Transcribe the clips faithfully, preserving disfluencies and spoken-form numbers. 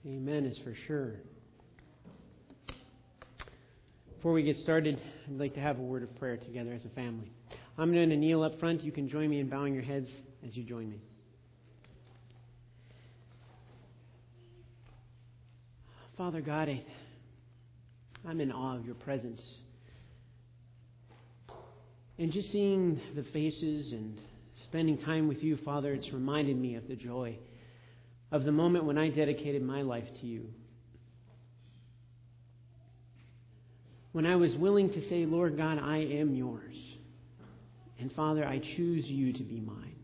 Amen is for sure. Before we get started, I'd like to have a word of prayer together as a family. I'm going to kneel up front. You can join me in bowing your heads as you join me. Father God, I, I'm in awe of your presence. And just seeing the faces and spending time with you, Father, it's reminded me of the joy of the moment when I dedicated my life to you. When I was willing to say, Lord God, I am yours. And Father, I choose you to be mine.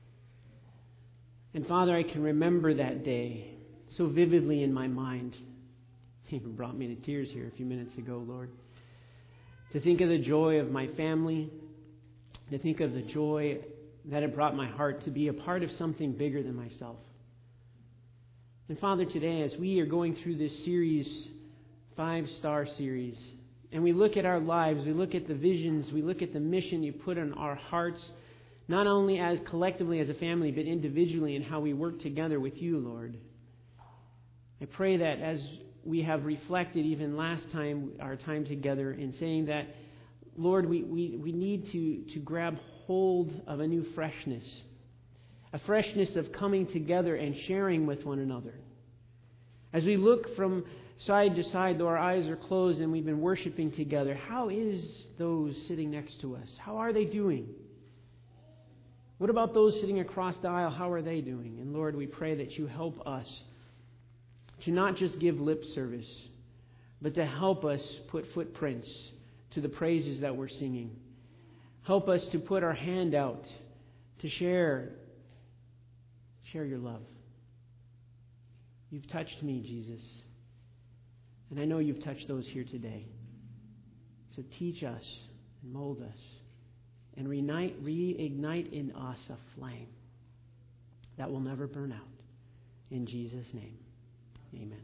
And Father, I can remember that day so vividly in my mind. It even brought me to tears here a few minutes ago, Lord. To think of the joy of my family, to think of the joy that it brought my heart to be a part of something bigger than myself. And Father, today, as we are going through this series, five-star series, and we look at our lives, we look at the visions, we look at the mission you put on our hearts, not only as collectively as a family, but individually in how we work together with you, Lord. I pray that as we have reflected even last time, our time together, in saying that, Lord, we, we, we need to, to grab hold of a new freshness. A freshness of coming together and sharing with one another. As we look from side to side, though our eyes are closed and we've been worshiping together, how is those sitting next to us? How are they doing? What about those sitting across the aisle? How are they doing? And Lord, we pray that you help us to not just give lip service, but to help us put footprints to the praises that we're singing. Help us to put our hand out to share Share your love. You've touched me, Jesus. And I know you've touched those here today. So teach us and mold us and reignite, reignite in us a flame that will never burn out. In Jesus' name, amen.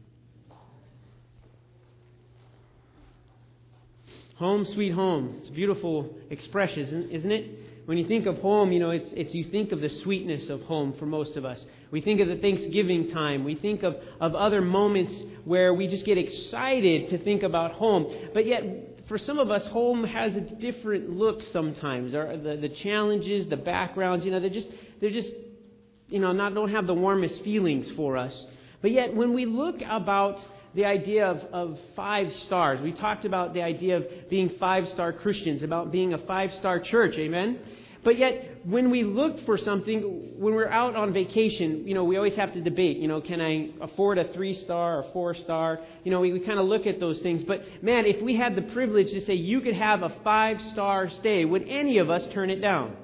Home sweet home. It's a beautiful expression, isn't it? When you think of home, you know, it's, it's you think of the sweetness of home for most of us. We think of the Thanksgiving time. We think of, of other moments where we just get excited to think about home. But yet, for some of us, home has a different look sometimes. Or the, the challenges, the backgrounds, you know, they're just, they're just, you know, not don't have the warmest feelings for us. But yet, when we look about the idea of, of five stars. We talked about the idea of being five-star Christians, about being a five-star church, amen? But yet, when we look for something, when we're out on vacation, you know, we always have to debate, you know, can I afford a three-star or four-star? You know, we, we kind of look at those things. But, man, if we had the privilege to say you could have a five-star stay, would any of us turn it down?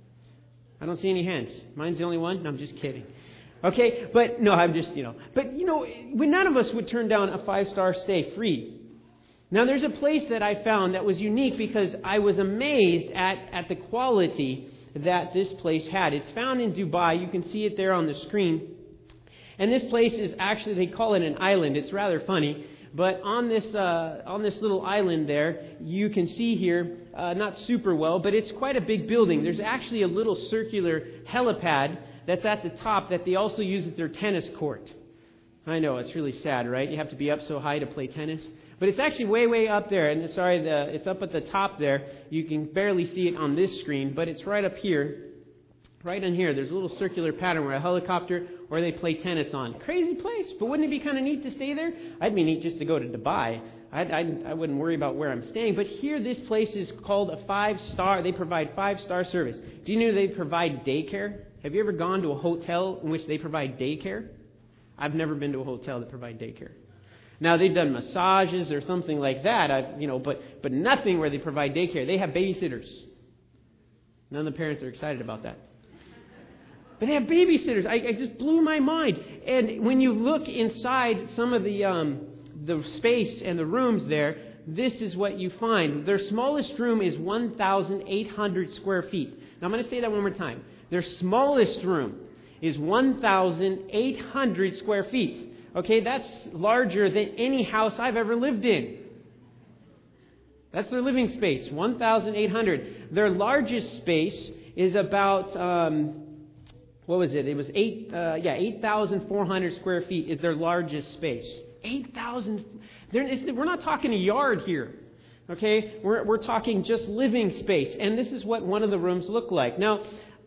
I don't see any hands. Mine's the only one? No, I'm just kidding. Okay, but no, I'm just, you know, but you know, when none of us would turn down a five-star stay free. Now, there's a place that I found that was unique because I was amazed at, at the quality that this place had. It's found in Dubai. You can see it there on the screen. And this place is actually, they call it an island. It's rather funny. But on this uh, on this little island there, you can see here, uh, not super well, but it's quite a big building. There's actually a little circular helipad that's at the top that they also use as their tennis court. I know, it's really sad, right? You have to be up so high to play tennis. But it's actually way, way up there. And sorry, the, it's up at the top there. You can barely see it on this screen, but it's right up here. Right in here. There's a little circular pattern where a helicopter or they play tennis on. Crazy place. But wouldn't it be kind of neat to stay there? I'd be neat just to go to Dubai. I'd, I'd, I wouldn't worry about where I'm staying. But here, this place is called a five-star. They provide five-star service. Do you know they provide daycare? Have you ever gone to a hotel in which they provide daycare? I've never been to a hotel that provide daycare. Now, they've done massages or something like that, I've, you know, but, but nothing where they provide daycare. They have babysitters. None of the parents are excited about that. But they have babysitters. I, I just blew my mind. And when you look inside some of the um, the space and the rooms there, this is what you find. Their smallest room is one thousand eight hundred square feet. Now, I'm going to say that one more time. Their smallest room is one thousand eight hundred square feet. Okay, that's larger than any house I've ever lived in. That's their living space, one thousand eight hundred. Their largest space is about um, what was it? It was eight, uh, yeah, eight thousand four hundred square feet is their largest space. eight thousand. We're not talking a yard here. Okay, we're we're talking just living space, and this is what one of the rooms looked like. Now,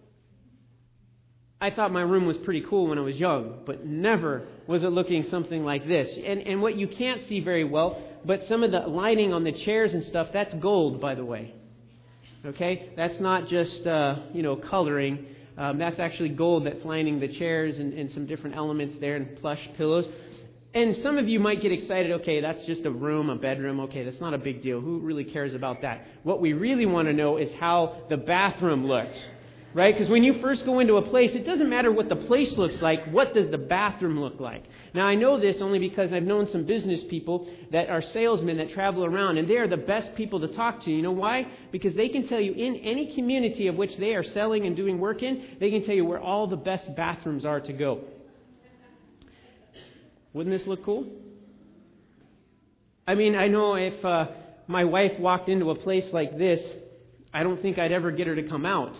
I thought my room was pretty cool when I was young, but never was it looking something like this. And and what you can't see very well, but some of the lining on the chairs and stuff, that's gold, by the way. Okay, that's not just uh, you know coloring. Um, that's actually gold that's lining the chairs and, and some different elements there, and plush pillows. And some of you might get excited, okay, that's just a room, a bedroom, okay, that's not a big deal. Who really cares about that? What we really want to know is how the bathroom looks, right? Because when you first go into a place, it doesn't matter what the place looks like, what does the bathroom look like? Now, I know this only because I've known some business people that are salesmen that travel around, and they are the best people to talk to. You know why? Because they can tell you in any community of which they are selling and doing work in, they can tell you where all the best bathrooms are to go. Wouldn't this look cool? I mean, I know if uh, my wife walked into a place like this, I don't think I'd ever get her to come out.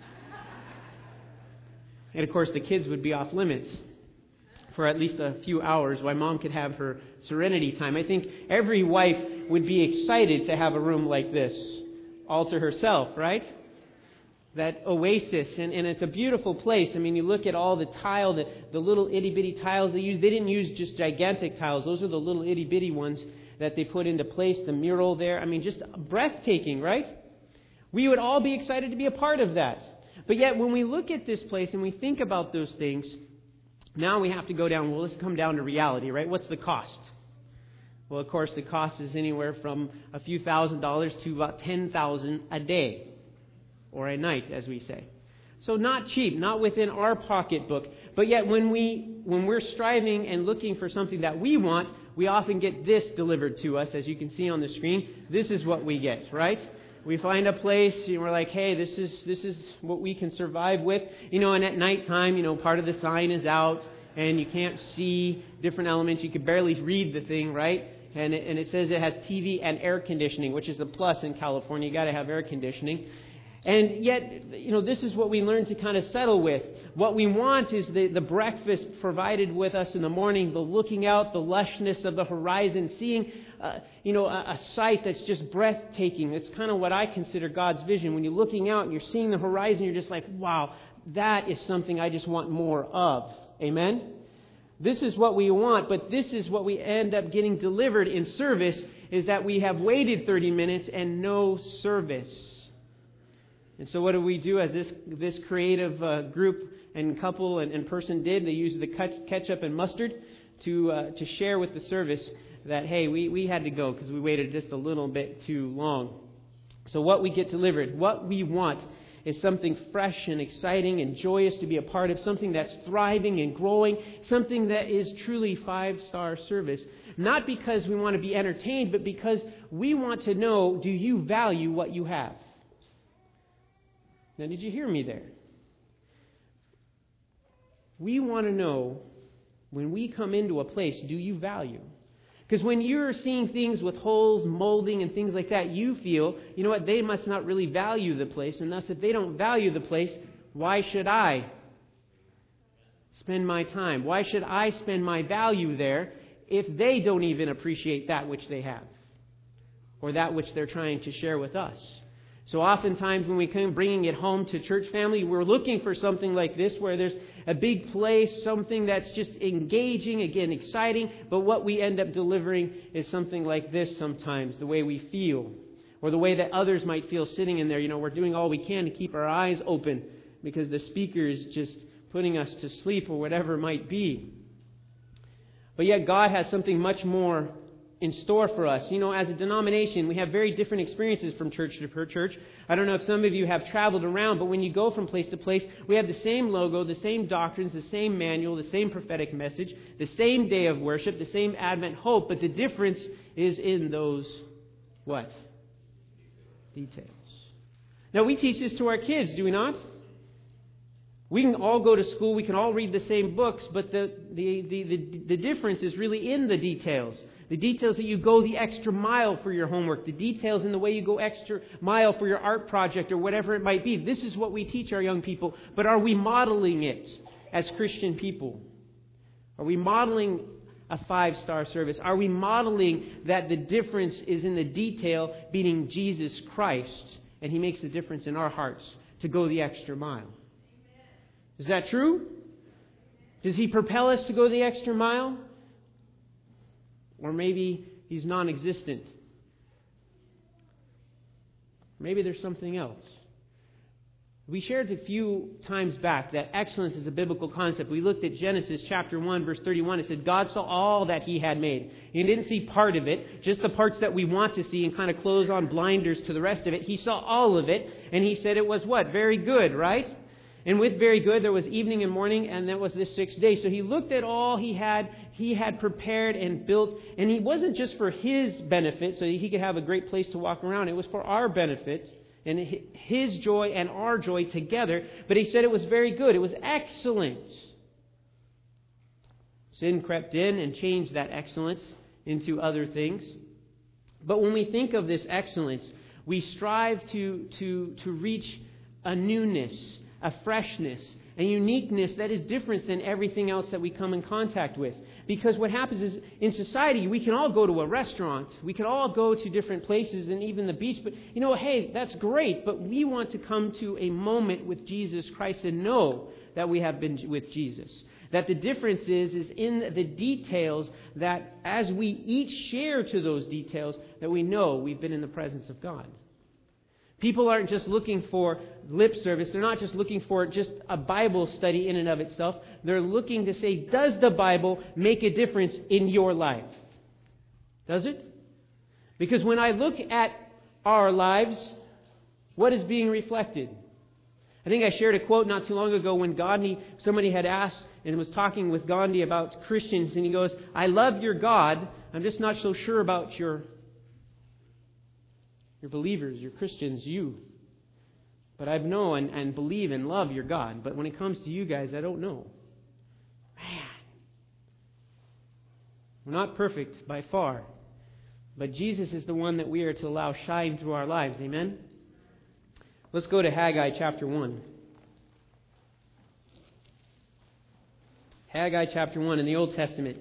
And of course, the kids would be off limits for at least a few hours while mom could have her serenity time. I think every wife would be excited to have a room like this all to herself, right? That oasis, and, and it's a beautiful place. I mean, you look at all the tile, the, the little itty-bitty tiles they use. They didn't use just gigantic tiles. Those are the little itty-bitty ones that they put into place, the mural there. I mean, just breathtaking, right? We would all be excited to be a part of that. But yet, when we look at this place and we think about those things, now we have to go down, well, let's come down to reality, right? What's the cost? Well, of course, the cost is anywhere from a few thousand dollars to about ten thousand dollars a day. Or a night, as we say. So not cheap, not within our pocketbook. But yet when, we, when we're striving and looking for something that we want, we often get this delivered to us, as you can see on the screen. This is what we get, right? We find a place and we're like, hey, this is this is what we can survive with. You know, and at nighttime, you know, part of the sign is out and you can't see different elements. You can barely read the thing, right? And it, and it says it has T V and air conditioning, which is a plus in California. You got to have air conditioning. And yet, you know, this is what we learn to kind of settle with. What we want is the, the breakfast provided with us in the morning, the looking out, the lushness of the horizon, seeing, uh, you know, a, a sight that's just breathtaking. It's kind of what I consider God's vision. When you're looking out and you're seeing the horizon, you're just like, wow, that is something I just want more of. Amen? This is what we want, but this is what we end up getting delivered in service, is that we have waited thirty minutes and no service. And so what do we do as this this creative uh, group and couple and, and person did? They used the ketchup and mustard to uh, to share with the service that, hey, we, we had to go because we waited just a little bit too long. So what we get delivered, what we want, is something fresh and exciting and joyous to be a part of, something that's thriving and growing, something that is truly five-star service. Not because we want to be entertained, but because we want to know, do you value what you have? Now, did you hear me there? We want to know, when we come into a place, do you value? Because when you're seeing things with holes, molding, and things like that, you feel, you know what, they must not really value the place. And thus, if they don't value the place, why should I spend my time? Why should I spend my value there if they don't even appreciate that which they have? Or that which they're trying to share with us? So oftentimes when we come bringing it home to church family, we're looking for something like this where there's a big place, something that's just engaging, again, exciting. But what we end up delivering is something like this sometimes, the way we feel, or the way that others might feel sitting in there. You know, we're doing all we can to keep our eyes open because the speaker is just putting us to sleep or whatever it might be. But yet God has something much more in store for us. You know, as a denomination, we have very different experiences from church to church. I don't know if some of you have traveled around, but when you go from place to place, we have the same logo, the same doctrines, the same manual, the same prophetic message, the same day of worship, the same Advent hope, but the difference is in those, what? Details. Now, we teach this to our kids, do we not? We can all go to school, we can all read the same books, but the, the, the, the, the difference is really in the details. The details that you go the extra mile for your homework. The details in the way you go extra mile for your art project or whatever it might be. This is what we teach our young people. But are we modeling it as Christian people? Are we modeling a five-star service? Are we modeling that the difference is in the detail being Jesus Christ, and He makes the difference in our hearts to go the extra mile? Is that true? Does He propel us to go the extra mile? Or maybe He's non-existent. Maybe there's something else. We shared a few times back that excellence is a biblical concept. We looked at Genesis chapter one, verse thirty-one. It said, God saw all that He had made. He didn't see part of it, just the parts that we want to see and kind of close on blinders to the rest of it. He saw all of it, and He said it was what? Very good, right? And with very good, there was evening and morning, and that was the sixth day. So He looked at all He had, He had prepared and built, and He wasn't just for His benefit, so He could have a great place to walk around. It was for our benefit, and His joy and our joy together. But He said it was very good. It was excellent. Sin crept in and changed that excellence into other things. But when we think of this excellence, we strive to, to, to reach a newness, a freshness, a uniqueness that is different than everything else that we come in contact with. Because what happens is, in society, we can all go to a restaurant. We can all go to different places and even the beach. But, you know, hey, that's great. But we want to come to a moment with Jesus Christ and know that we have been with Jesus. That the difference is, is in the details that as we each share to those details, that we know we've been in the presence of God. People aren't just looking for lip service. They're not just looking for just a Bible study in and of itself. They're looking to say, does the Bible make a difference in your life? Does it? Because when I look at our lives, what is being reflected? I think I shared a quote not too long ago when Gandhi, somebody had asked and was talking with Gandhi about Christians, and he goes, I love your God. I'm just not so sure about your Your believers, your Christians, you. But I know and, and believe and love your God. But when it comes to you guys, I don't know. Man. We're not perfect by far. But Jesus is the one that we are to allow shine through our lives. Amen? Let's go to Haggai chapter one. Haggai chapter one in the Old Testament.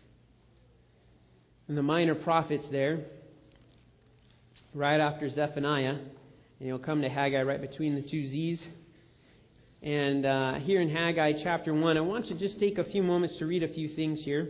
And the minor prophets there, right after Zephaniah, and you'll come to Haggai right between the two Z's. And uh, here in Haggai chapter one, I want to just take a few moments to read a few things here.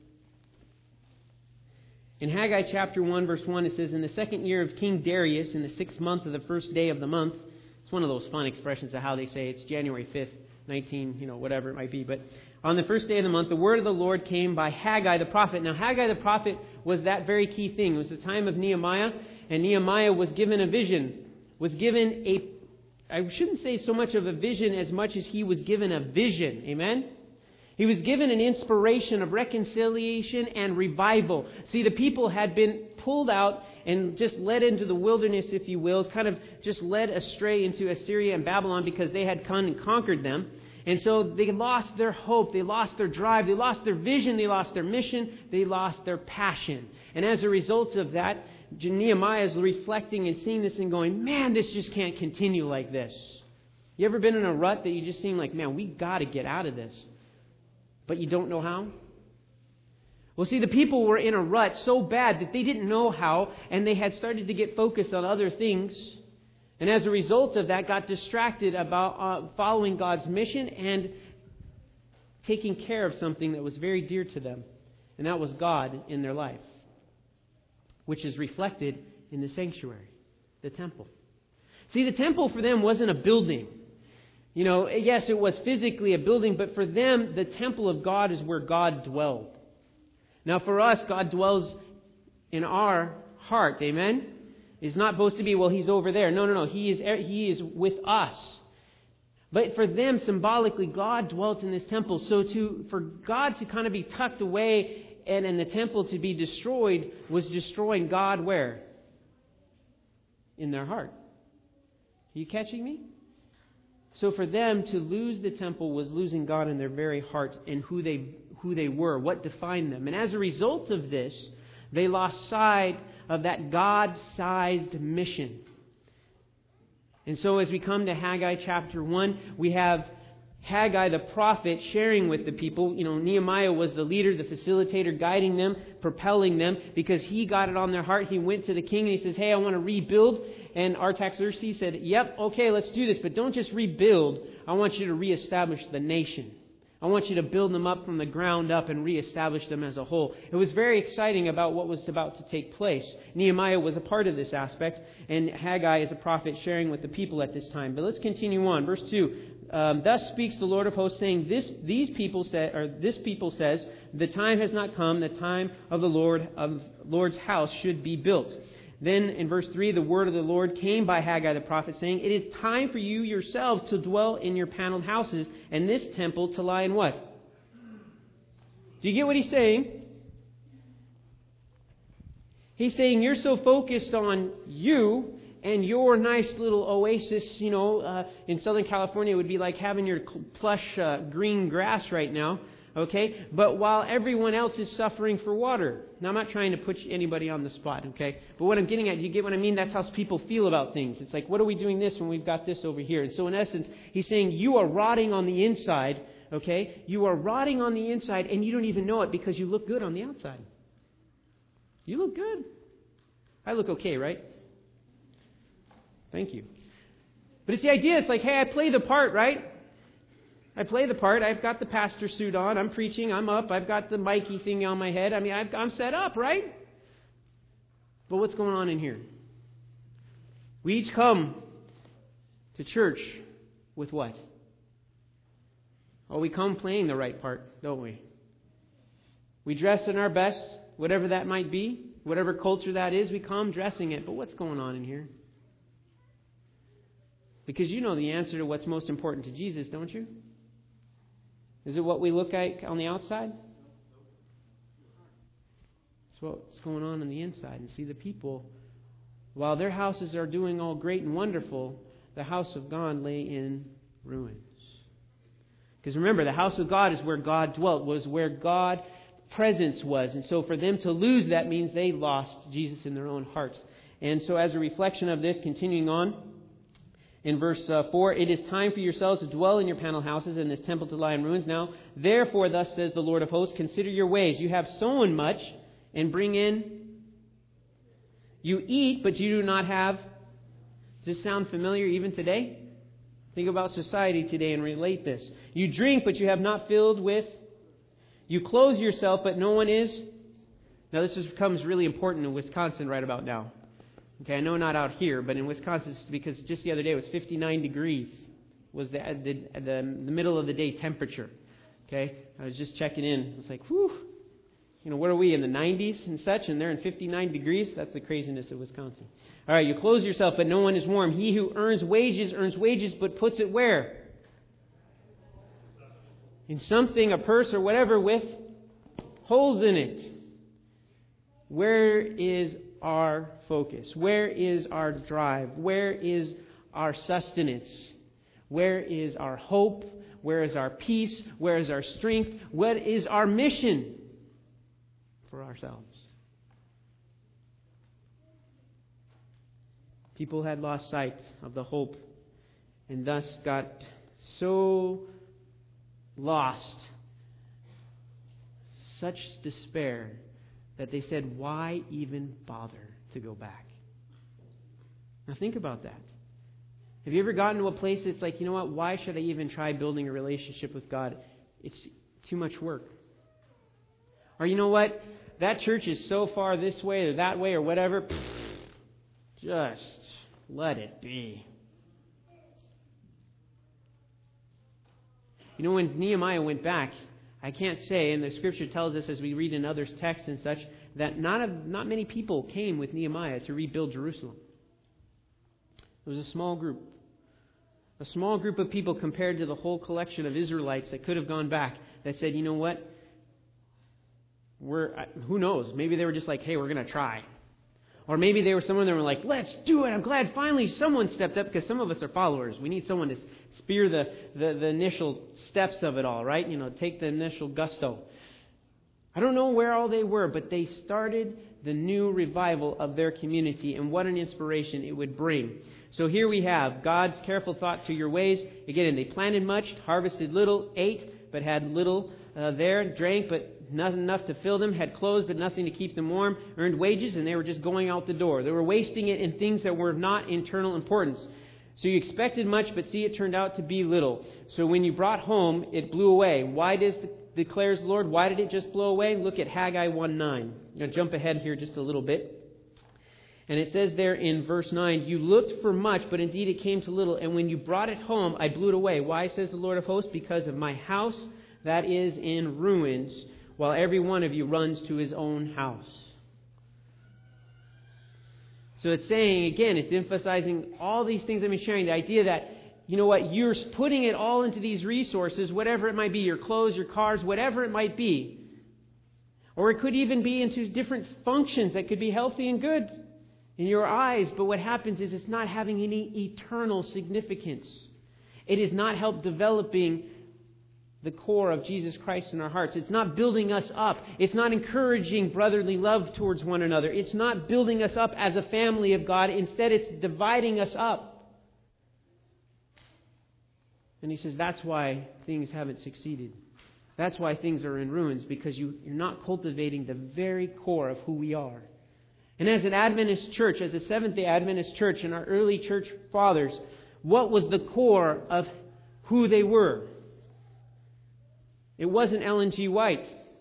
In Haggai chapter one, verse one, it says, in the second year of King Darius, in the sixth month of the first day of the month. It's one of those fun expressions of how they say it's January fifth, nineteen, you know, whatever it might be. But on the first day of the month, the word of the Lord came by Haggai the prophet. Now, Haggai the prophet was that very key thing. It was the time of Nehemiah. And Nehemiah was given a vision, was given a, I shouldn't say so much of a vision as much as he was given a vision. Amen? He was given an inspiration of reconciliation and revival. See, the people had been pulled out and just led into the wilderness, if you will, kind of just led astray into Assyria and Babylon because they had come and conquered them. And so they lost their hope, they lost their drive, they lost their vision, they lost their mission, they lost their passion. And as a result of that, Nehemiah is reflecting and seeing this and going, man, this just can't continue like this. You ever been in a rut that you just seem like, man, we got to get out of this, but you don't know how? Well, see, the people were in a rut so bad that they didn't know how, and they had started to get focused on other things. And as a result of that, got distracted about uh, following God's mission and taking care of something that was very dear to them. And that was God in their life, which is reflected in the sanctuary, the temple. See, the temple for them wasn't a building. You know, yes, it was physically a building, but for them, the temple of God is where God dwelled. Now, for us, God dwells in our heart, amen? It's not supposed to be, well, He's over there. No, no, no. He is, he is with us. But for them, symbolically, God dwelt in this temple. So to for God to kind of be tucked away and, and the temple to be destroyed was destroying God where? In their heart. Are you catching me? So for them to lose the temple was losing God in their very heart and who they who they were, what defined them. And as a result of this, They lost sight of that God-sized mission. And so as we come to Haggai chapter one, we have Haggai the prophet sharing with the people. You know, Nehemiah was the leader, the facilitator, guiding them, propelling them, because he got it on their heart. He went to the king and he says, hey, I want to rebuild. And Artaxerxes said, yep, okay, let's do this. But don't just rebuild. I want you to reestablish the nation. I want you to build them up from the ground up and reestablish them as a whole. It was very exciting about what was about to take place. Nehemiah was a part of this aspect, and Haggai is a prophet sharing with the people at this time. But let's continue on. Verse two. Um, Thus speaks the Lord of hosts, saying, "This these people say, or this people says, the time has not come. The time of the Lord of Lord's house should be built." Then in verse three, the word of the Lord came by Haggai the prophet, saying, "It is time for you yourselves to dwell in your paneled houses, and this temple to lie in what?" Do you get what he's saying? He's saying you're so focused on you and your nice little oasis. You know, uh, in Southern California, it would be like having your plush uh, green grass right now. Okay, but while everyone else is suffering for water. Now, I'm not trying to put anybody on the spot, okay? But what I'm getting at, you get what I mean? That's how people feel about things. It's like, what are we doing this when we've got this over here? And so in essence, he's saying you are rotting on the inside, okay? You are rotting on the inside and you don't even know it because you look good on the outside. You look good. I look okay, right? Thank you. But it's the idea, it's like, hey, I play the part, right? I play the part. I've got the pastor suit on. I'm preaching. I'm up. I've got the Mikey thing on my head. I mean, I've, I'm set up, right? But what's going on in here? We each come to church with what? Oh, we come playing the right part, don't we? We dress in our best, whatever that might be, whatever culture that is, we come dressing it. But what's going on in here? Because you know the answer to what's most important to Jesus, don't you? Is it what we look like on the outside? It's what's going on on the inside. And see, the people, while their houses are doing all great and wonderful, the house of God lay in ruins. Because remember, the house of God is where God dwelt, was where God's presence was. And so for them to lose that means they lost Jesus in their own hearts. And so as a reflection of this, continuing on, in verse uh, four, "It is time for yourselves to dwell in your panel houses and this temple to lie in ruins. Now, therefore, thus says the Lord of hosts, consider your ways. You have sown much and bring in. You eat, but you do not have." Does this sound familiar even today? Think about society today and relate this. "You drink, but you have not filled with. You clothe yourself, but no one is." Now, this becomes really important in Wisconsin right about now. Okay, I know not out here, but in Wisconsin, because just the other day it was fifty-nine degrees was the, the, the, the middle of the day temperature. Okay, I was just checking in. It's like, whew, you know, what are we, in the nineties and such, and they're in fifty-nine degrees? That's the craziness of Wisconsin. All right, you clothe yourself, but no one is warm. He who earns wages, earns wages, but puts it where? In something, a purse or whatever, with holes in it. Where is our focus? Where is our drive? Where is our sustenance? Where is our hope? Where is our peace? Where is our strength? What is our mission for ourselves? People had lost sight of the hope and thus got so lost, such despair, that they said, why even bother to go back? Now think about that. Have you ever gotten to a place that's like, you know what, why should I even try building a relationship with God? It's too much work. Or you know what, that church is so far this way or that way or whatever, just let it be. You know, when Nehemiah went back, I can't say, and the Scripture tells us as we read in others' texts and such, that not a, not many people came with Nehemiah to rebuild Jerusalem. It was a small group. A small group of people compared to the whole collection of Israelites that could have gone back that said, you know what? We're, who knows? Maybe they were just like, hey, we're going to try. Or maybe they were someone that were like, let's do it. I'm glad finally someone stepped up, because some of us are followers. We need someone to spear the, the, the initial steps of it all, right? You know, take the initial gusto. I don't know where all they were, but they started the new revival of their community, and what an inspiration it would bring. So here we have God's careful thought to your ways. Again, they planted much, harvested little, ate, but had little uh, there, drank, but not enough to fill them, had clothes, but nothing to keep them warm, earned wages, and they were just going out the door. They were wasting it in things that were of not internal importance. So you expected much, but see, it turned out to be little. So when you brought home, it blew away. Why does the, declares the Lord? Why did it just blow away? Look at Haggai one nine. I'm going to jump ahead here just a little bit. And it says there in verse nine, you looked for much, but indeed it came to little. And when you brought it home, I blew it away. Why, says the Lord of hosts? Because of my house that is in ruins, while every one of you runs to his own house. So it's saying, again, it's emphasizing all these things I've been sharing. The idea that, you know what, you're putting it all into these resources, whatever it might be, your clothes, your cars, whatever it might be. Or it could even be into different functions that could be healthy and good in your eyes. But what happens is it's not having any eternal significance. It is not help developing the core of Jesus Christ in our hearts. It's not building us up. It's not encouraging brotherly love towards one another. It's not building us up as a family of God. Instead, it's dividing us up. And he says that's why things haven't succeeded. That's why things are in ruins, because you, you're not cultivating the very core of who we are. And as an Adventist church, as a Seventh-day Adventist church, and our early church fathers, what was the core of who they were? It wasn't Ellen G. White.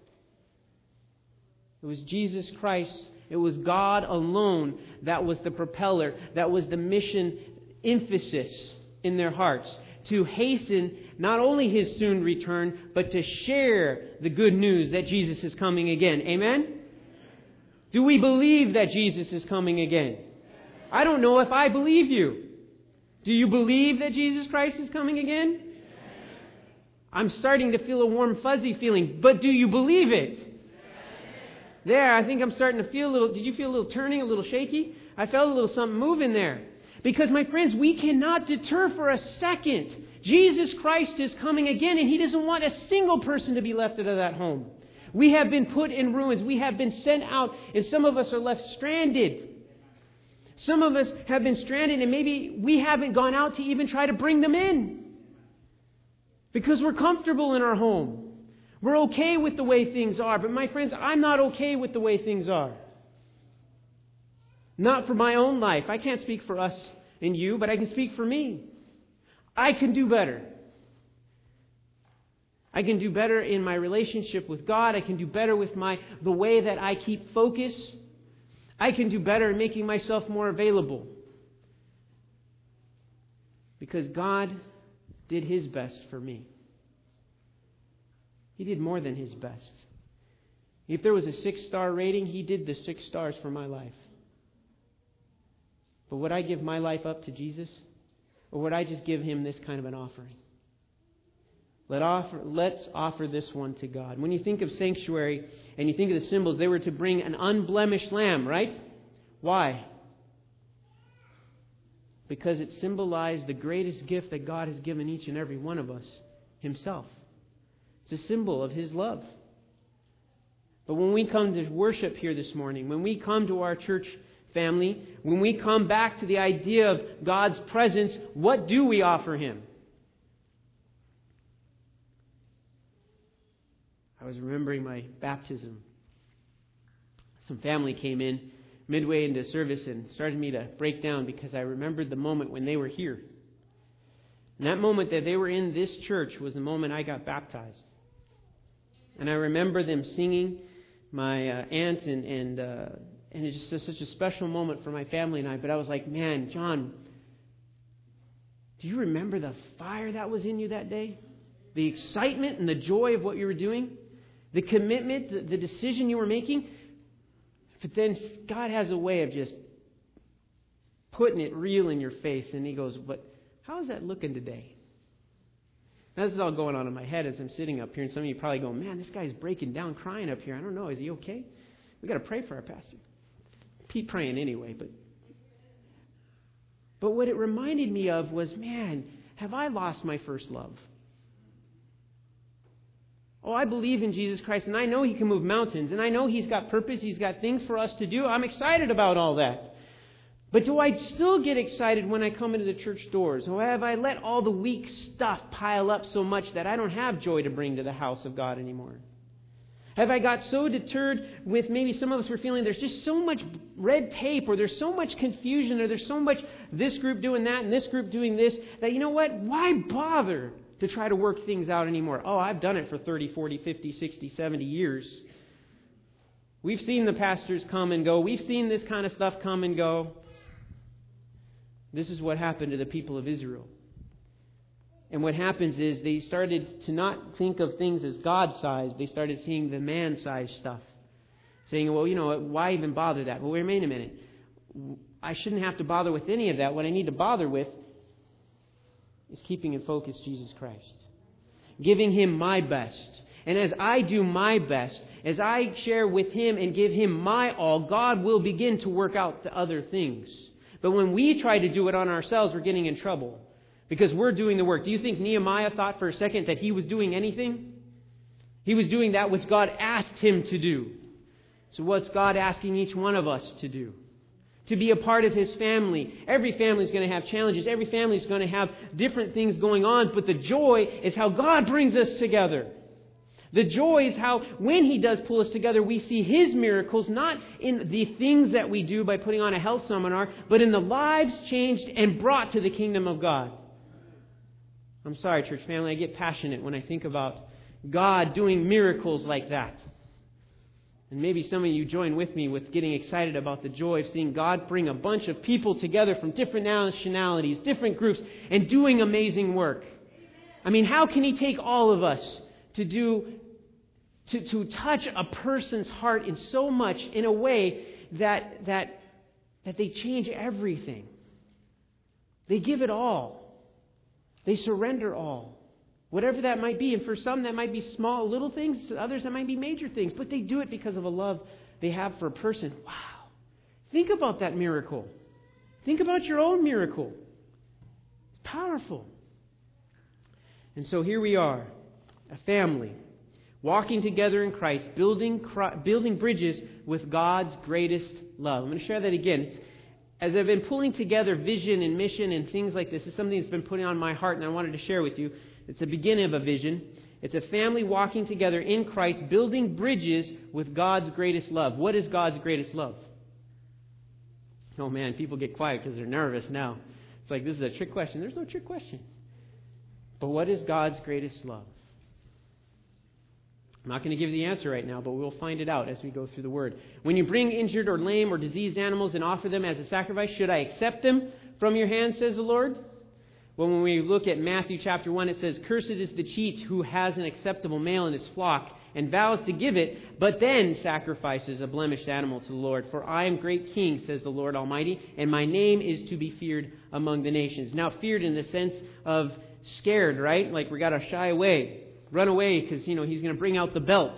It was Jesus Christ. It was God alone that was the propeller, that was the mission emphasis in their hearts. To hasten not only His soon return, but to share the good news that Jesus is coming again. Amen? Do we believe that Jesus is coming again? I don't know if I believe you. Do you believe that Jesus Christ is coming again? I'm starting to feel a warm, fuzzy feeling. But do you believe it? There, I think I'm starting to feel a little... Did you feel a little turning, a little shaky? I felt a little something moving there. Because, my friends, we cannot deter for a second. Jesus Christ is coming again, and He doesn't want a single person to be left out of that home. We have been put in ruins. We have been sent out, and some of us are left stranded. Some of us have been stranded, and maybe we haven't gone out to even try to bring them in. Because we're comfortable in our home. We're okay with the way things are. But my friends, I'm not okay with the way things are. Not for my own life. I can't speak for us and you, but I can speak for me. I can do better. I can do better in my relationship with God. I can do better with my the way that I keep focus. I can do better in making myself more available. Because God did His best for me. He did more than His best. If there was a six-star rating, He did the six stars for my life. But would I give my life up to Jesus? Or would I just give Him this kind of an offering? Let offer, let's offer this one to God. When you think of sanctuary and you think of the symbols, they were to bring an unblemished lamb, right? Why? Because it symbolized the greatest gift that God has given each and every one of us, Himself. It's a symbol of His love. But when we come to worship here this morning, when we come to our church family, when we come back to the idea of God's presence, what do we offer Him? I was remembering my baptism. Some family came in midway into service and started me to break down because I remembered the moment when they were here. And that moment that they were in this church was the moment I got baptized. And I remember them singing, my uh, aunt, and and, uh, and it's just such a special moment for my family and I. But I was like, man, John, do you remember the fire that was in you that day? The excitement and the joy of what you were doing? The commitment, the, the decision you were making? But then God has a way of just putting it real in your face. And He goes, but how is that looking today? Now, this is all going on in my head as I'm sitting up here. And some of you probably go, man, this guy's breaking down, crying up here. I don't know. Is he okay? We've got to pray for our pastor. Keep praying anyway. But, but what it reminded me of was, man, have I lost my first love? Oh, I believe in Jesus Christ, and I know He can move mountains, and I know He's got purpose, He's got things for us to do. I'm excited about all that. But do I still get excited when I come into the church doors? Or have I let all the weak stuff pile up so much that I don't have joy to bring to the house of God anymore? Have I got so deterred with, maybe some of us were feeling there's just so much red tape, or there's so much confusion, or there's so much this group doing that and this group doing this, that you know what? Why bother to try to work things out anymore? Oh, I've done it for thirty, forty, fifty, sixty, seventy years. We've seen the pastors come and go. We've seen this kind of stuff come and go. This is what happened to the people of Israel. And what happens is they started to not think of things as God-sized. They started seeing the man-sized stuff. Saying, well, you know, why even bother that? Well, wait a minute. I shouldn't have to bother with any of that. What I need to bother with is keeping in focus Jesus Christ. Giving Him my best. And as I do my best, as I share with Him and give Him my all, God will begin to work out the other things. But when we try to do it on ourselves, we're getting in trouble. Because we're doing the work. Do you think Nehemiah thought for a second that he was doing anything? He was doing that which God asked him to do. So what's God asking each one of us to do? To be a part of His family. Every family is going to have challenges. Every family is going to have different things going on. But the joy is how God brings us together. The joy is how, when He does pull us together, we see His miracles, not in the things that we do by putting on a health seminar, but in the lives changed and brought to the kingdom of God. I'm sorry, church family, I get passionate when I think about God doing miracles like that. And maybe some of you join with me with getting excited about the joy of seeing God bring a bunch of people together from different nationalities, different groups, and doing amazing work. I mean, how can He take all of us to do, to, to touch a person's heart in so much, in a way that, that, that they change everything? They give it all. They surrender all. Whatever that might be. And for some that might be small little things. Others that might be major things. But they do it because of a love they have for a person. Wow. Think about that miracle. Think about your own miracle. It's powerful. And so here we are. A family. Walking together in Christ. Building, building bridges with God's greatest love. I'm going to share that again. It's, As I've been pulling together vision and mission and things like this, it's something that's been putting on my heart and I wanted to share with you. It's the beginning of a vision. It's a family walking together in Christ, building bridges with God's greatest love. What is God's greatest love? Oh man, people get quiet because they're nervous now. It's like, this is a trick question. There's no trick question. But what is God's greatest love? I'm not going to give you the answer right now, but we'll find it out as we go through the Word. When you bring injured or lame or diseased animals and offer them as a sacrifice, should I accept them from your hand, says the Lord? Well, when we look at Matthew chapter one, it says, cursed is the cheat who has an acceptable male in his flock and vows to give it, but then sacrifices a blemished animal to the Lord. For I am great king, says the Lord Almighty, and my name is to be feared among the nations. Now, feared in the sense of scared, right? Like we got to shy away. Run away because, you know, He's going to bring out the belt.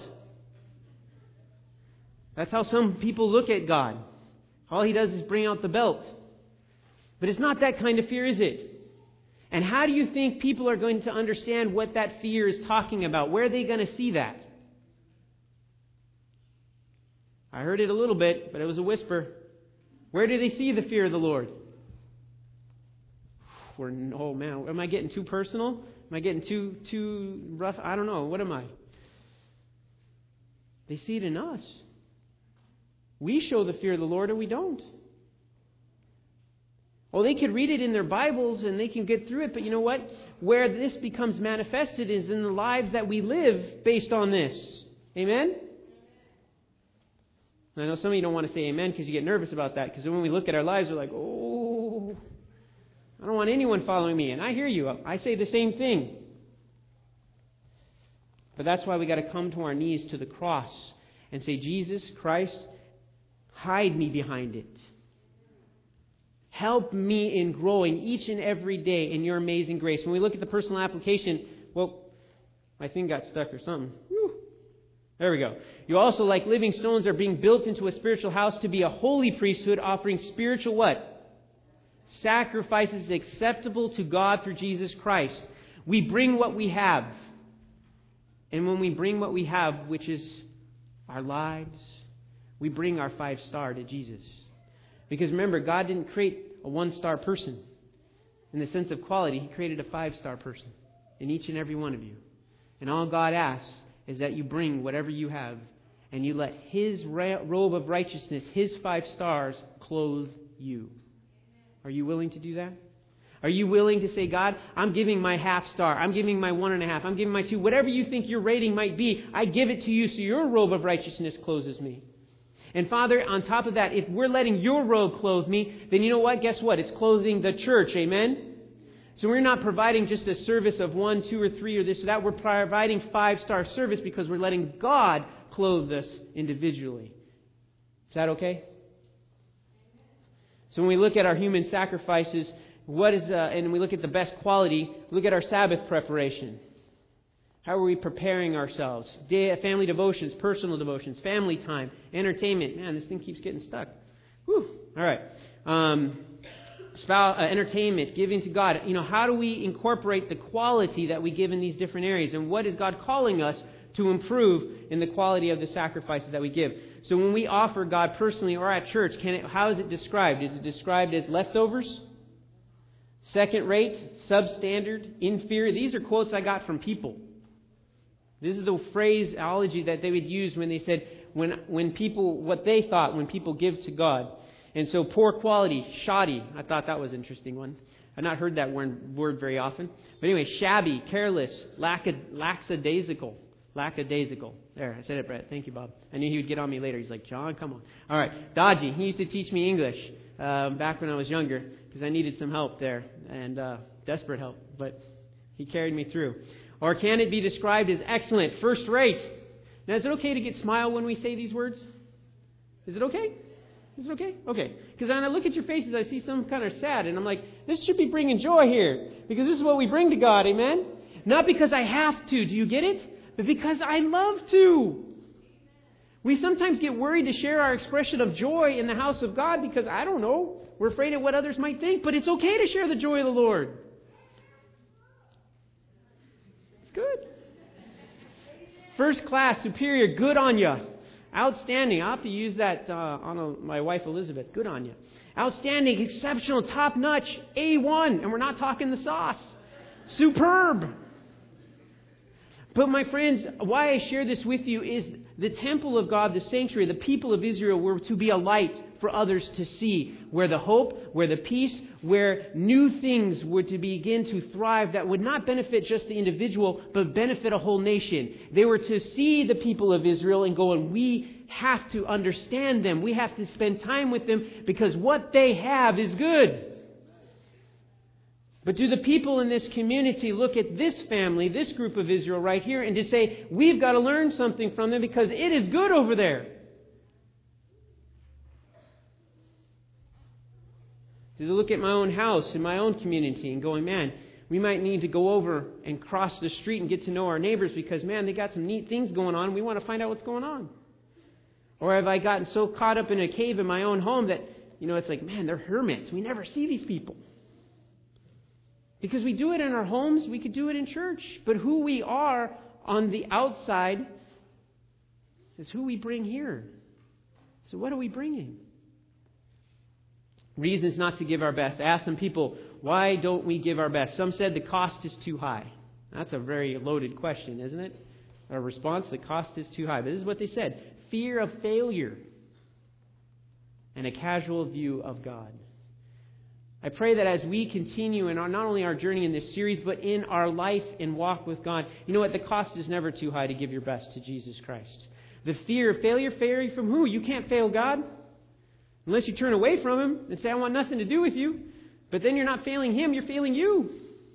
That's how some people look at God. All He does is bring out the belt. But it's not that kind of fear, is it? And how do you think people are going to understand what that fear is talking about? Where are they going to see that? I heard it a little bit, but it was a whisper. Where do they see the fear of the Lord? We're, oh man, am I getting too personal? Am I getting too too rough? I don't know. What am I? They see it in us. We show the fear of the Lord or we don't. Well, they could read it in their Bibles and they can get through it, but you know what? Where this becomes manifested is in the lives that we live based on this. Amen? And I know some of you don't want to say amen because you get nervous about that, because when we look at our lives, we're like, oh, I don't want anyone following me. And I hear you. I say the same thing. But that's why we got to come to our knees to the cross and say, Jesus Christ, hide me behind it. Help me in growing each and every day in your amazing grace. When we look at the personal application, well, my thing got stuck or something. Whew. There we go. You also, like living stones, are being built into a spiritual house to be a holy priesthood, offering spiritual what? Sacrifices acceptable to God through Jesus Christ. We bring what we have. And when we bring what we have, which is our lives, we bring our five star to Jesus. Because remember, God didn't create a one-star person in the sense of quality. He created a five-star person in each and every one of you. And all God asks is that you bring whatever you have and you let His robe of righteousness, His five stars, clothe you. Are you willing to do that? Are you willing to say, God, I'm giving my half star. I'm giving my one and a half. I'm giving my two. Whatever you think your rating might be, I give it to you so your robe of righteousness clothes me. And Father, on top of that, if we're letting your robe clothe me, then you know what? Guess what? It's clothing the church. Amen? So we're not providing just a service of one, two, or three, or this or that. We're providing five-star service because we're letting God clothe us individually. Is that okay? So when we look at our human sacrifices, what is uh, and we look at the best quality, look at our Sabbath preparation. How are we preparing ourselves? Day, family devotions, personal devotions, family time, entertainment. Man, this thing keeps getting stuck. Whew. All right. Um, spouse, uh, entertainment, giving to God. You know, how do we incorporate the quality that we give in these different areas? And what is God calling us to improve in the quality of the sacrifices that we give? So when we offer God personally or at church, can it, how is it described? Is it described as leftovers? Second rate? Substandard? Inferior? These are quotes I got from people. This is the phraseology that they would use when they said, when when people, what they thought when people give to God. And so poor quality, shoddy. I thought that was an interesting one. I've not heard that word, word very often. But anyway, shabby, careless, lackad- lackadaisical. Lackadaisical. There, I said it, Brett. Thank you, Bob. I knew he would get on me later. He's like, John, come on. All right, dodgy. He used to teach me English uh, back when I was younger because I needed some help there, and uh, desperate help. But he carried me through. Or can it be described as excellent, first rate? Now, is it okay to get smile when we say these words? Is it okay? Is it okay? Okay. Because when I look at your faces, I see some kind of sad, and I'm like, this should be bringing joy here. Because this is what we bring to God, amen? Not because I have to, do you get it? But because I love to. We sometimes get worried to share our expression of joy in the house of God because, I don't know, we're afraid of what others might think. But it's okay to share the joy of the Lord. Good. First class, superior, good on you. Outstanding. I'll have to use that uh, on a, my wife Elizabeth. Good on you. Outstanding, exceptional, top-notch, A one. And we're not talking the sauce. Superb. But my friends, why I share this with you is the temple of God, the sanctuary, the people of Israel were to be a light for others to see. Where the hope, where the peace, where new things were to begin to thrive that would not benefit just the individual, but benefit a whole nation. They were to see the people of Israel and go, and we have to understand them. We have to spend time with them because what they have is good. But do the people in this community look at this family, this group of Israel right here, and to say, we've got to learn something from them because it is good over there? Do they look at my own house and my own community and going, man, we might need to go over and cross the street and get to know our neighbors because, man, they got some neat things going on. We want to find out what's going on. Or have I gotten so caught up in a cave in my own home that, you know, it's like, man, they're hermits. We never see these people. Because we do it in our homes, we could do it in church. But who we are on the outside is who we bring here. So what are we bringing? Reasons not to give our best. I asked some people, why don't we give our best? Some said the cost is too high. That's a very loaded question, isn't it? Our response, the cost is too high. But this is what they said. Fear of failure and a casual view of God. I pray that as we continue in our, not only our journey in this series, but in our life and walk with God, you know what? The cost is never too high to give your best to Jesus Christ. The fear of failure, failure from who? You can't fail God. Unless you turn away from Him and say, I want nothing to do with you. But then you're not failing Him, you're failing you.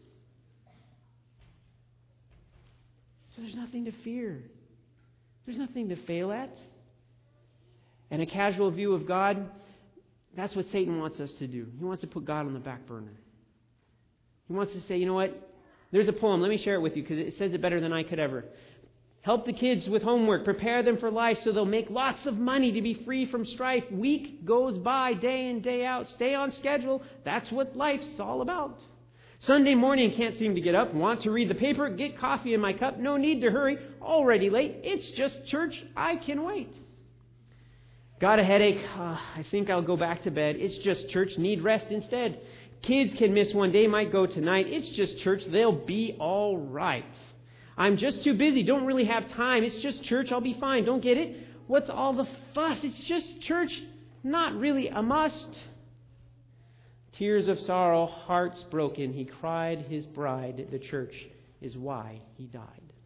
So there's nothing to fear. There's nothing to fail at. And a casual view of God, that's what Satan wants us to do. He wants to put God on the back burner. He wants to say, you know what? There's a poem. Let me share it with you because it says it better than I could ever. Help the kids with homework. Prepare them for life so they'll make lots of money to be free from strife. Week goes by, day in, day out. Stay on schedule. That's what life's all about. Sunday morning, can't seem to get up. Want to read the paper, get coffee in my cup. No need to hurry. Already late. It's just church. I can wait. Got a headache. Uh, I think I'll go back to bed. It's just church. Need rest instead. Kids can miss one day. Might go tonight. It's just church. They'll be all right. I'm just too busy. Don't really have time. It's just church. I'll be fine. Don't get it? What's all the fuss? It's just church. Not really a must. Tears of sorrow, hearts broken. He cried his bride. The church is why he died.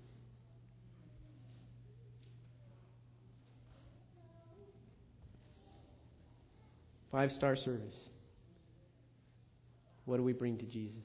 Five-star service. What do we bring to Jesus?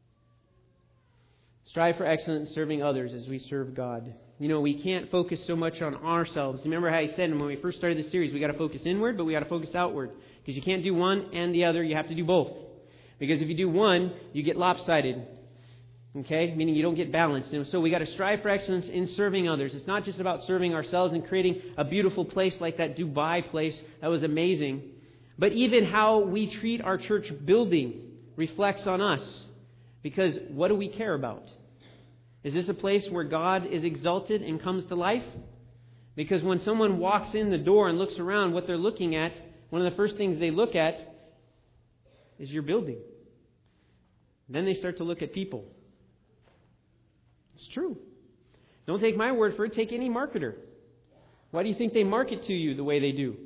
Strive for excellence, serving others as we serve God. You know, we can't focus so much on ourselves. Remember how he said when we first started this series, we got to focus inward, but we got to focus outward. Because you can't do one and the other. You have to do both. Because if you do one, you get lopsided. Okay? Meaning you don't get balanced. And so we got to strive for excellence in serving others. It's not just about serving ourselves and creating a beautiful place like that Dubai place. That was amazing. But even how we treat our church building reflects on us. Because what do we care about? Is this a place where God is exalted and comes to life? Because when someone walks in the door and looks around, what they're looking at, one of the first things they look at is your building. Then they start to look at people. It's true. Don't take my word for it. Take any marketer. Why do you think they market to you the way they do?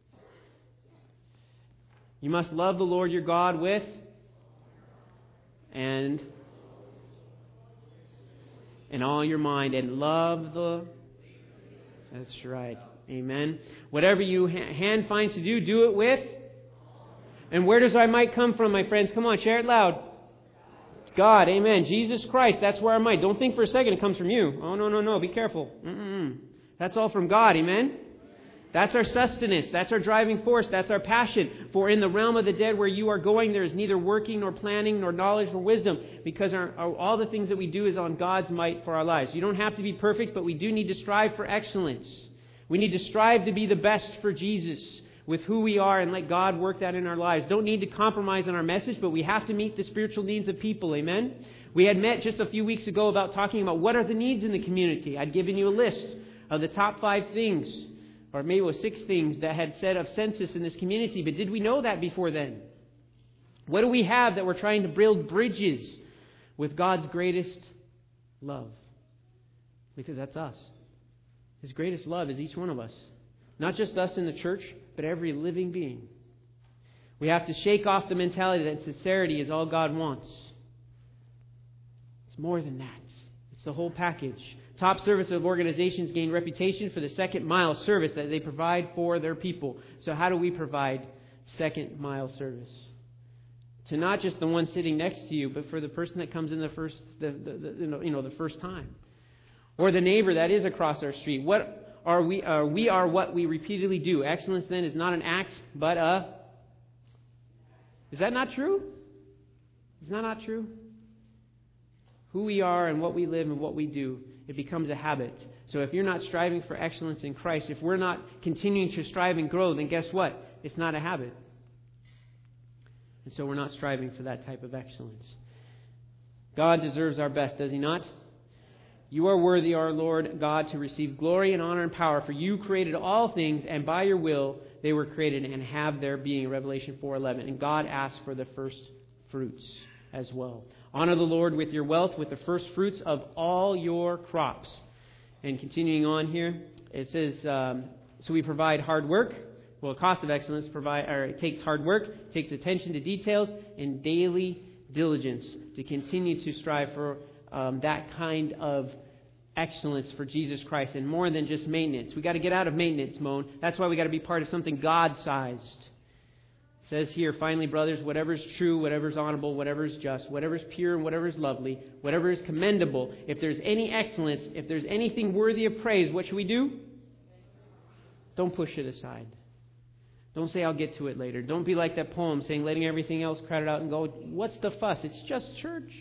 You must love the Lord your God with and in all your mind, and love the... That's right. Amen. Whatever you ha- hand finds to do, do it with. And where does our might come from, my friends? Come on, share it loud. God. Amen. Jesus Christ. That's where our might. Don't think for a second it comes from you. Oh, no, no, no. Be careful. Mm-mm. That's all from God. Amen. That's our sustenance. That's our driving force. That's our passion. For in the realm of the dead where you are going, there is neither working nor planning nor knowledge nor wisdom. Because our, our, all the things that we do is on God's might for our lives. You don't have to be perfect, but we do need to strive for excellence. We need to strive to be the best for Jesus with who we are and let God work that in our lives. Don't need to compromise on our message, but we have to meet the spiritual needs of people. Amen? We had met just a few weeks ago about talking about what are the needs in the community. I'd given you a list of the top five things. Or maybe it was six things that had said of census in this community. But did we know that before then? What do we have that we're trying to build bridges with God's greatest love? Because that's us. His greatest love is each one of us. Not just us in the church, but every living being. We have to shake off the mentality that sincerity is all God wants. It's more than that. It's the whole package. Top service of organizations gain reputation for the second mile service that they provide for their people. So how do we provide second mile service? To not just the one sitting next to you, but for the person that comes in the first, the, the, the, you know, you know, the first time, or the neighbor that is across our street. What are we? Uh, we are what we repeatedly do. Excellence then is not an act, but a. Is that not true? Is that not true? Who we are and what we live and what we do. It becomes a habit. So if you're not striving for excellence in Christ, if we're not continuing to strive and grow, then guess what? It's not a habit. And so we're not striving for that type of excellence. God deserves our best, does He not? You are worthy, our Lord God, to receive glory and honor and power, for you created all things, and by your will they were created and have their being. Revelation four eleven. And God asks for the first fruits as well. Honor the Lord with your wealth, with the first fruits of all your crops. And continuing on here, it says, um, so we provide hard work. Well, cost of excellence provide, or it takes hard work, it takes attention to details, and daily diligence to continue to strive for um, that kind of excellence for Jesus Christ, and more than just maintenance. We got to get out of maintenance mode. That's why we got to be part of something God-sized. It says here, finally, brothers, whatever is true, whatever is honorable, whatever is just, whatever is pure, and whatever is lovely, whatever is commendable, if there's any excellence, if there's anything worthy of praise, what should we do? Don't push it aside. Don't say, I'll get to it later. Don't be like that poem saying, letting everything else crowd it out and go, what's the fuss? It's just church.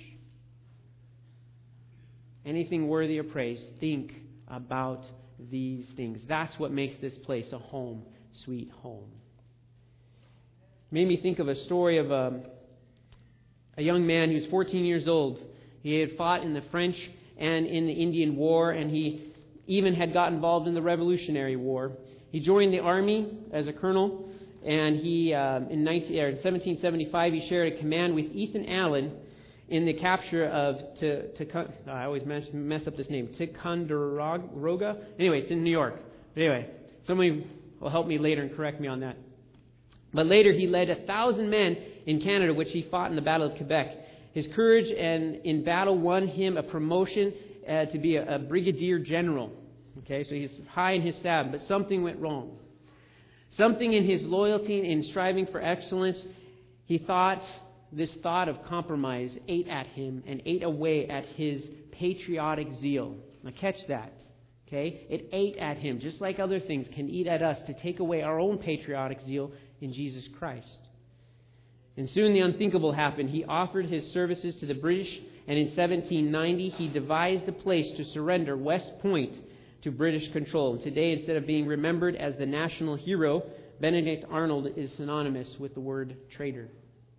Anything worthy of praise, think about these things. That's what makes this place a home, sweet home. Made me think of a story of a, a young man who's fourteen years old. He had fought in the French and in the Indian War, and he even had got involved in the Revolutionary War. He joined the army as a colonel, and he um, in, nineteen, or in seventeen seventy-five he shared a command with Ethan Allen in the capture of to, to I always mess, mess up this name Ticonderoga. Anyway, it's in New York. But anyway, somebody will help me later and correct me on that. But later he led a thousand men in Canada, which he fought in the Battle of Quebec. His courage and in battle won him a promotion uh, to be a, a brigadier general. Okay, so he's high in his stab, but something went wrong. Something in his loyalty and in striving for excellence, he thought this thought of compromise ate at him and ate away at his patriotic zeal. Now catch that. Okay, it ate at him, just like other things can eat at us to take away our own patriotic zeal in Jesus Christ. And soon the unthinkable happened. He offered his services to the British, and in seventeen ninety he devised a place to surrender West Point to British control. And today, instead of being remembered as the national hero, Benedict Arnold is synonymous with the word traitor.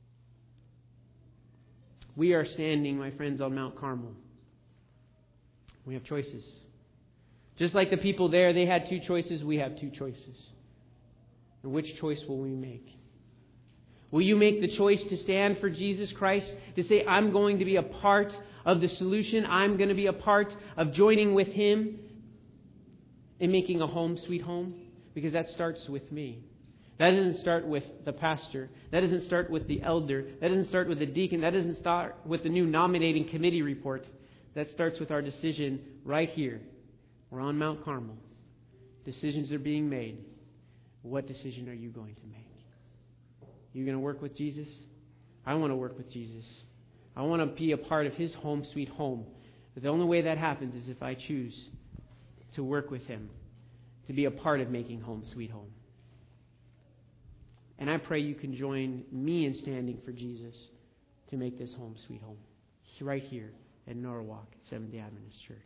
We are standing, my friends, on Mount Carmel. We have choices. Just like the people there, they had two choices, we have two choices. And which choice will we make? Will you make the choice to stand for Jesus Christ? To say, I'm going to be a part of the solution. I'm going to be a part of joining with Him in making a home sweet home? Because that starts with me. That doesn't start with the pastor. That doesn't start with the elder. That doesn't start with the deacon. That doesn't start with the new nominating committee report. That starts with our decision right here. We're on Mount Carmel. Decisions are being made. What decision are you going to make? You going to work with Jesus? I want to work with Jesus. I want to be a part of His home sweet home. But the only way that happens is if I choose to work with Him, to be a part of making home sweet home. And I pray you can join me in standing for Jesus to make this home sweet home. Right here at Norwalk, Seventh-day Adventist Church.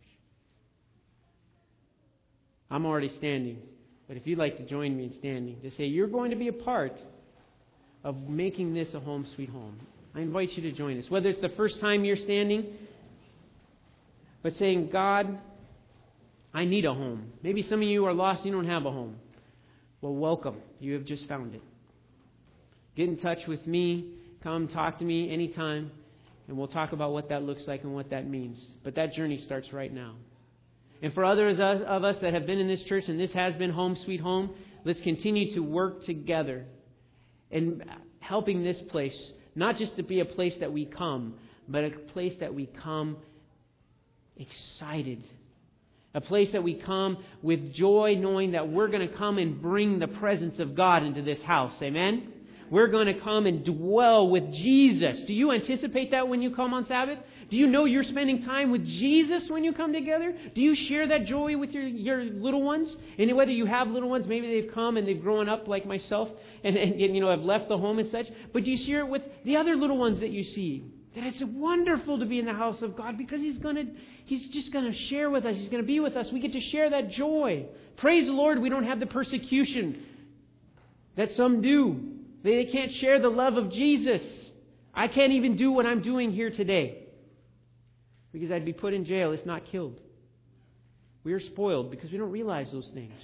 I'm already standing, but if you'd like to join me in standing, to say you're going to be a part of making this a home sweet home, I invite you to join us. Whether it's the first time you're standing, but saying, God, I need a home. Maybe some of you are lost, you don't have a home. Well, welcome. You have just found it. Get in touch with me. Come talk to me anytime, and we'll talk about what that looks like and what that means. But that journey starts right now. And for others of us that have been in this church, and this has been home sweet home, let's continue to work together in helping this place, not just to be a place that we come, but a place that we come excited. A place that we come with joy, knowing that we're going to come and bring the presence of God into this house. Amen? We're going to come and dwell with Jesus. Do you anticipate that when you come on Sabbath? Do you know you're spending time with Jesus when you come together? Do you share that joy with your, your little ones? And whether you have little ones, maybe they've come and they've grown up like myself and, and you know have left the home and such. But do you share it with the other little ones that you see? That it's wonderful to be in the house of God because He's going to, He's just going to share with us. He's going to be with us. We get to share that joy. Praise the Lord, we don't have the persecution that some do. They can't share the love of Jesus. I can't even do what I'm doing here today because I'd be put in jail if not killed. We are spoiled because we don't realize those things.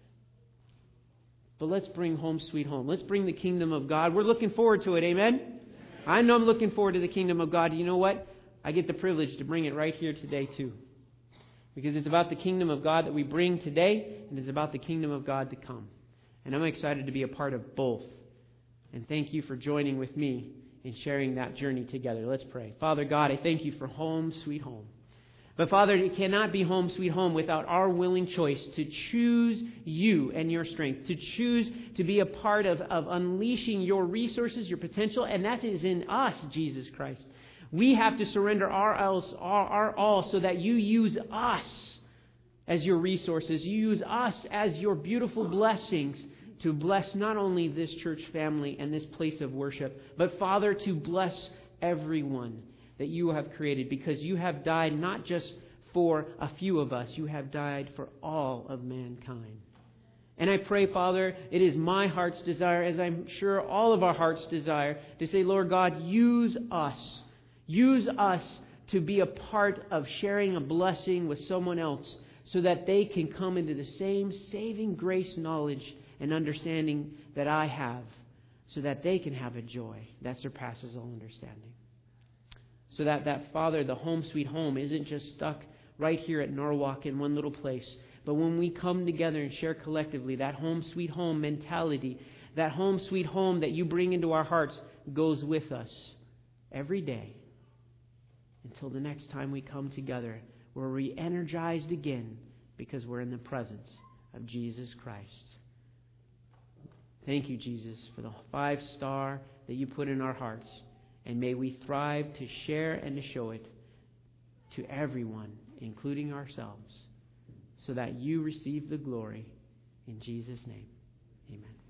But let's bring home sweet home. Let's bring the kingdom of God. We're looking forward to it. Amen? I know I'm looking forward to the kingdom of God. You know what? I get the privilege to bring it right here today too. Because it's about the kingdom of God that we bring today, and it's about the kingdom of God to come. And I'm excited to be a part of both. And thank you for joining with me in sharing that journey together. Let's pray. Father God, I thank you for home sweet home. But Father, it cannot be home sweet home without our willing choice to choose you and your strength, to choose to be a part of, of unleashing your resources, your potential, and that is in us, Jesus Christ. We have to surrender our, else, our, our all so that you use us as your resources. You use us as your beautiful blessings to bless not only this church family and this place of worship, but Father, to bless everyone that you have created, because you have died not just for a few of us, you have died for all of mankind. And I pray, Father, it is my heart's desire, as I'm sure all of our hearts desire, to say, Lord God, use us. Use us to be a part of sharing a blessing with someone else so that they can come into the same saving grace, knowledge, and understanding that I have, so that they can have a joy that surpasses all understanding. So that, that Father, the home sweet home, isn't just stuck right here at Norwalk in one little place. But when we come together and share collectively, that home sweet home mentality, that home sweet home that you bring into our hearts goes with us every day until the next time we come together. We're re-energized again because we're in the presence of Jesus Christ. Thank you, Jesus, for the five star that you put in our hearts. And may we thrive to share and to show it to everyone, including ourselves, so that you receive the glory. In Jesus' name, amen.